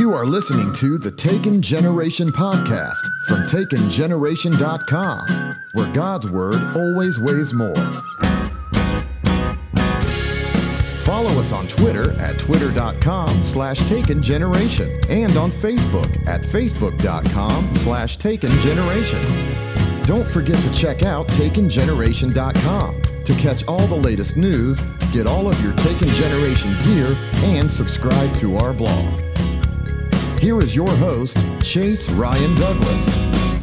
You are listening to the Taken Generation podcast from TakenGeneration.com, where God's Word always weighs more. Follow us on Twitter at twitter.com/TakenGeneration and on Facebook at facebook.com/TakenGeneration. Don't forget to check out TakenGeneration.com to catch all the latest news, get all of your Taken Generation gear, and subscribe to our blog. Here is your host, Chase Ryan Douglas.